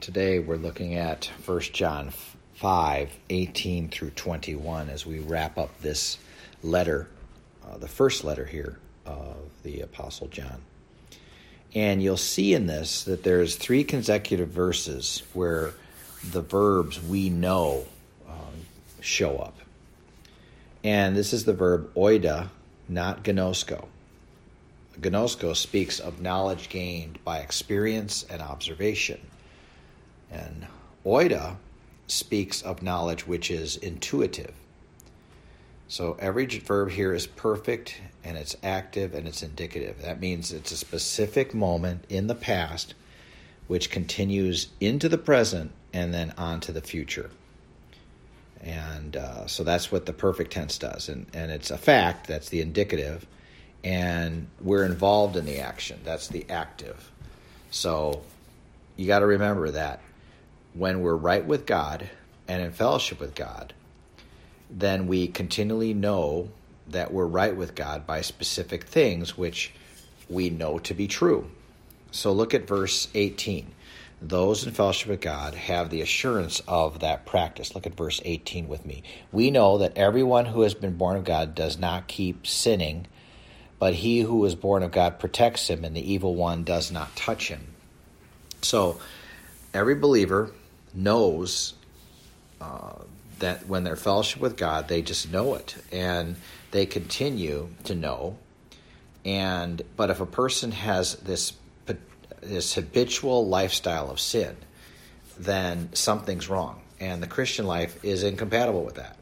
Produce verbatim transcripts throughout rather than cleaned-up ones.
today we're looking at First John five, eighteen through twenty-one as we wrap up this letter, uh, the first letter here of the Apostle John. And you'll see in this that there's three consecutive verses where the verbs "we know" um, show up. And this is the verb oida, not gnosko. Gnosko speaks of knowledge gained by experience and observation. And oida speaks of knowledge which is intuitive. So every verb here is perfect, and it's active, and it's indicative. That means it's a specific moment in the past which continues into the present and then on to the future. And uh, so that's what the perfect tense does. And, and it's a fact, that's the indicative. And we're involved in the action. That's the active. So you got to remember that when we're right with God and in fellowship with God, then we continually know that we're right with God by specific things which we know to be true. So look at verse eighteen. Those in fellowship with God have the assurance of that practice. Look at verse eighteen with me. We know that everyone who has been born of God does not keep sinning, but he who is born of God protects him, and the evil one does not touch him. So every believer knows uh, that when they're fellowship with God, they just know it, and they continue to know. And but if a person has this this habitual lifestyle of sin, then something's wrong, and the Christian life is incompatible with that.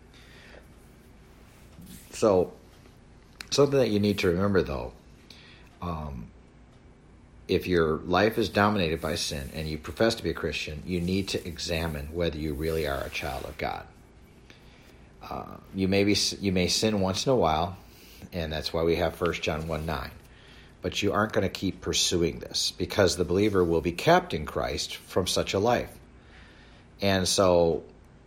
So something that you need to remember, though, um, if your life is dominated by sin and you profess to be a Christian, you need to examine whether you really are a child of God. Uh, you may be, you may sin once in a while, and that's why we have First John one nine. But you aren't going to keep pursuing this, because the believer will be kept in Christ from such a life. And so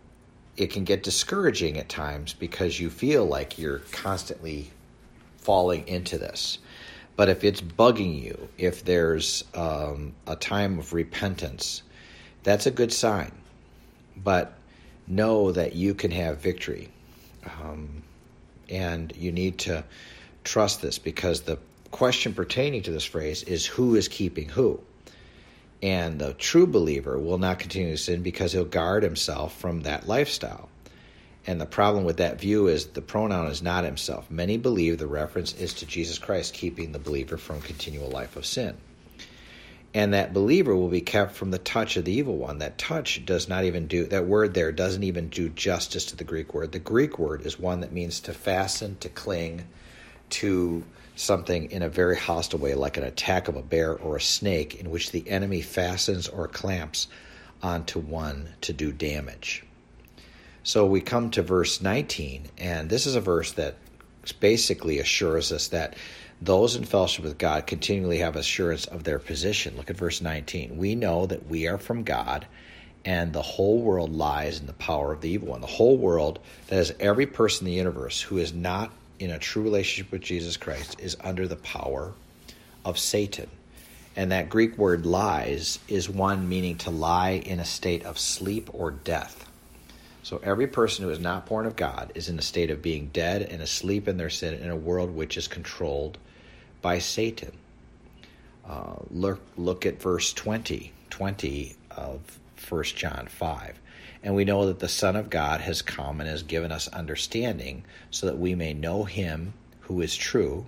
it can get discouraging at times because you feel like you're constantly falling into this. But if it's bugging you, if there's um, a time of repentance, that's a good sign. But know that you can have victory. Um, and you need to trust this, because the question pertaining to this phrase is who is keeping who. And the true believer will not continue to sin because he'll guard himself from that lifestyle. And the problem with that view is the pronoun is not himself. Many believe the reference is to Jesus Christ keeping the believer from continual life of sin. And that believer will be kept from the touch of the evil one. That touch does not even do, that word there doesn't even do justice to the Greek word. The Greek word is one that means to fasten, to cling to something in a very hostile way, like an attack of a bear or a snake, in which the enemy fastens or clamps onto one to do damage. So we come to verse nineteen, and this is a verse that basically assures us that those in fellowship with God continually have assurance of their position. Look at verse nineteen. We know that we are from God, and the whole world lies in the power of the evil one. The whole world, that is every person in the universe who is not in a true relationship with Jesus Christ, is under the power of Satan. And that Greek word lies is one meaning to lie in a state of sleep or death. So every person who is not born of God is in a state of being dead and asleep in their sin in a world which is controlled by Satan. Uh, look, look at verse twenty, twenty of First John five. And we know that the Son of God has come and has given us understanding so that we may know him who is true,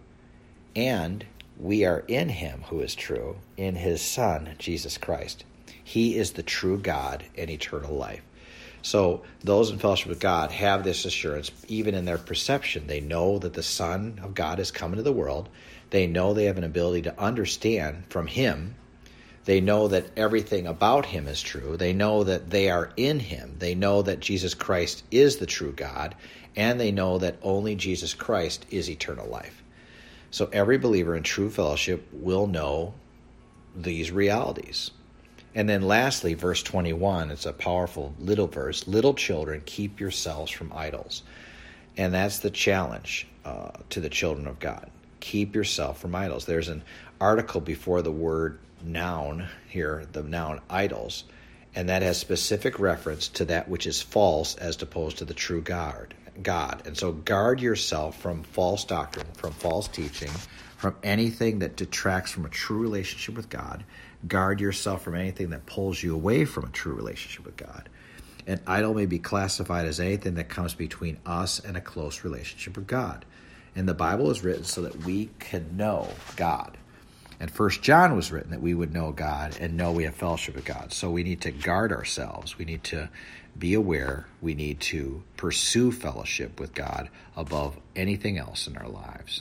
and we are in him who is true, in his Son, Jesus Christ. He is the true God and eternal life. So those in fellowship with God have this assurance even in their perception. They know that the Son of God has come into the world. They know they have an ability to understand from him. They know that everything about him is true. They know that they are in him. They know that Jesus Christ is the true God, and they know that only Jesus Christ is eternal life. So every believer in true fellowship will know these realities. And then lastly, verse twenty-one, it's a powerful little verse. Little children, keep yourselves from idols. And that's the challenge uh, to the children of God. Keep yourself from idols. There's an article before the word noun here, the noun idols, And that has specific reference to that which is false as opposed to the true God. God. And so guard yourself from false doctrine, from false teaching, from anything that detracts from a true relationship with God. Guard yourself from anything that pulls you away from a true relationship with God. An idol may be classified as anything that comes between us and a close relationship with God. And the Bible is written so that we can know God. And First John was written that we would know God and know we have fellowship with God. So we need to guard ourselves. We need to be aware. We need to pursue fellowship with God above anything else in our lives.